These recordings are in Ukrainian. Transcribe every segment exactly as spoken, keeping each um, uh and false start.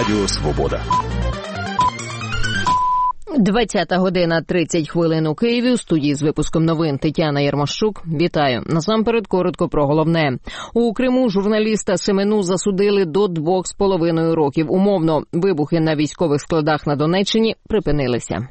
Радіо Свобода. двадцята година тридцять хвилин у Києві. У студії з випуском новин Тетяна Ярмощук. Вітаю. Насамперед коротко про головне. У Криму журналіста Семену засудили до двох з половиною років умовно. Вибухи на військових складах на Донеччині припинилися.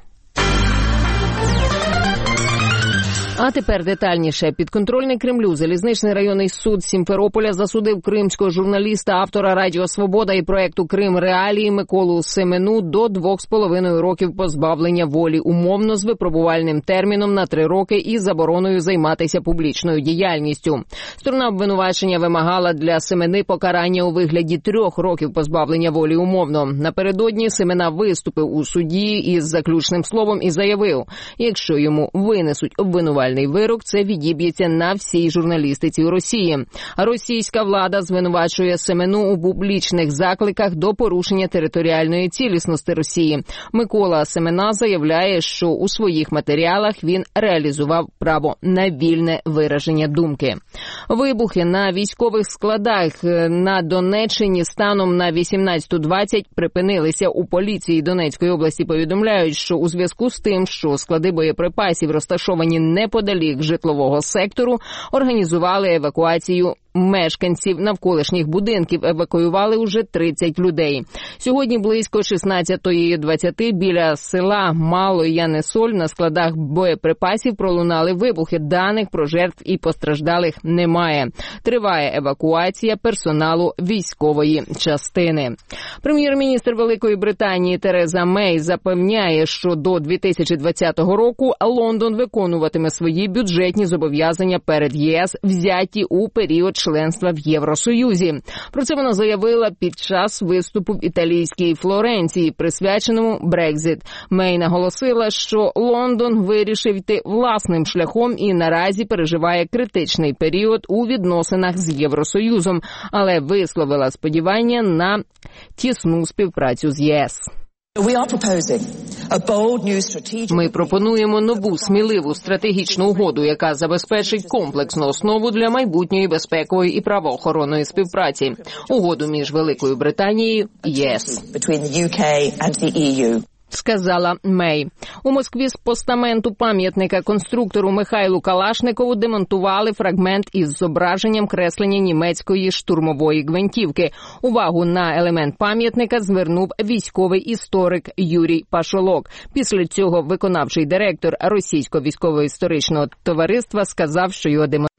А тепер детальніше. Підконтрольний Кремлю залізничний районний суд Сімферополя засудив кримського журналіста, автора Радіо Свобода і проекту «Крим Реалії» Миколу Семену до двох з половиною років позбавлення волі умовно з випробувальним терміном на три роки і забороною займатися публічною діяльністю. Сторона обвинувачення вимагала для Семени покарання у вигляді трьох років позбавлення волі умовно. Напередодні Семена виступив у суді із заключним словом і заявив, якщо йому винесуть обвинувальний вирок, це відіб'ється на всій журналістиці у Росії. Російська влада звинувачує Семену у публічних закликах до порушення територіальної цілісності Росії. Микола Семена заявляє, що у своїх матеріалах він реалізував право на вільне вираження думки. Вибухи на військових складах на Донеччині станом на вісімнадцяту двадцять припинилися. У поліції Донецької області повідомляють, що у зв'язку з тим, що склади боєприпасів розташовані неподалік житлового сектору, організували евакуацію мешканців навколишніх будинків. Евакуювали уже тридцять людей. Сьогодні близько шістнадцятої двадцяти біля села Малоянесоль на складах боєприпасів пролунали вибухи. Даних про жертв і постраждалих немає. Триває евакуація персоналу військової частини. Прем'єр-міністр Великої Британії Тереза Мей запевняє, що до дві тисячі двадцятого року Лондон виконуватиме свої бюджетні зобов'язання перед ЄС, взяті у період членства в Євросоюзі. Про це вона заявила під час виступу в італійській Флоренції, присвяченому Брекзит. Мей наголосила, що Лондон вирішив йти власним шляхом і наразі переживає критичний період у відносинах з Євросоюзом, але висловила сподівання на тісну співпрацю з ЄС. Ми пропонуємо нову, сміливу стратегічну угоду, яка забезпечить комплексну основу для майбутньої безпекової і правоохоронної співпраці. Угоду між Великою Британією і ЄС. Сказала Мей. У Москві з постаменту пам'ятника конструктору Михайлу Калашникову демонтували фрагмент із зображенням креслення німецької штурмової гвинтівки. Увагу на елемент пам'ятника звернув військовий історик Юрій Пашолок. Після цього виконавчий директор Російського військово-історичного товариства сказав, що його демонтували